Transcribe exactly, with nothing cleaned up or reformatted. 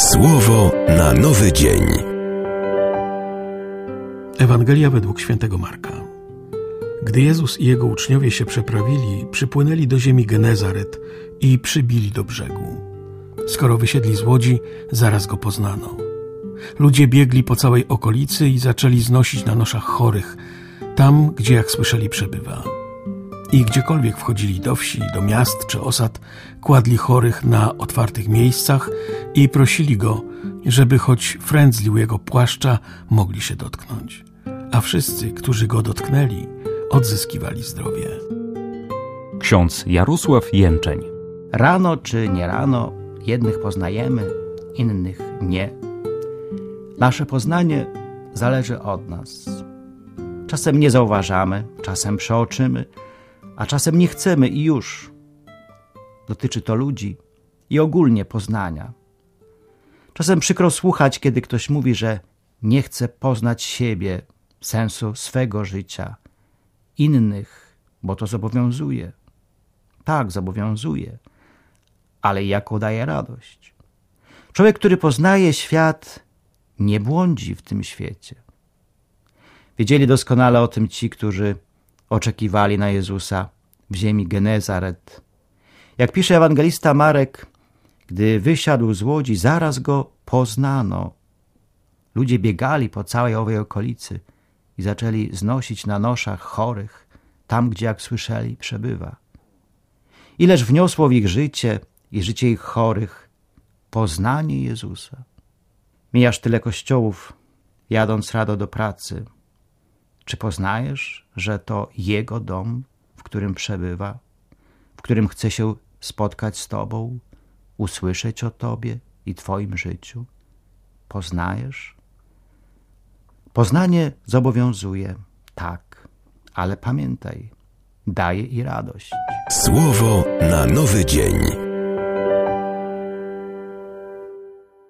Słowo na nowy dzień. Ewangelia według świętego Marka. Gdy Jezus i Jego uczniowie się przeprawili, przypłynęli do ziemi Genezaret i przybili do brzegu. Skoro wysiedli z łodzi, zaraz Go poznano. Ludzie biegli po całej okolicy i zaczęli znosić na noszach chorych, tam, gdzie, jak słyszeli, przebywa. I gdziekolwiek wchodzili do wsi, do miast czy osad, kładli chorych na otwartych miejscach i prosili Go, żeby choć frędzlił Jego płaszcza, mogli się dotknąć. A wszyscy, którzy Go dotknęli, odzyskiwali zdrowie. Ksiądz Jarosław Jęczeń. Rano czy nie rano, jednych poznajemy, innych nie. Nasze poznanie zależy od nas. Czasem nie zauważamy, czasem przeoczymy, a czasem nie chcemy i już. Dotyczy to ludzi i ogólnie poznania. Czasem przykro słuchać, kiedy ktoś mówi, że nie chce poznać siebie, sensu swego życia, innych, bo to zobowiązuje. Tak, zobowiązuje, ale jaką daje radość. Człowiek, który poznaje świat, nie błądzi w tym świecie. Wiedzieli doskonale o tym ci, którzy oczekiwali na Jezusa w ziemi Genezaret. Jak pisze ewangelista Marek, gdy wysiadł z łodzi, zaraz Go poznano. Ludzie biegali po całej owej okolicy i zaczęli znosić na noszach chorych, tam, gdzie, jak słyszeli, przebywa. Ileż wniosło w ich życie i życie ich chorych poznanie Jezusa. Mijasz tyle kościołów, jadąc rado do pracy. Czy poznajesz, że to Jego dom, w którym przebywa, w którym chce się spotkać z Tobą, usłyszeć o Tobie i Twoim życiu? Poznajesz? Poznanie zobowiązuje, tak, ale pamiętaj, daje i radość. Słowo na nowy dzień.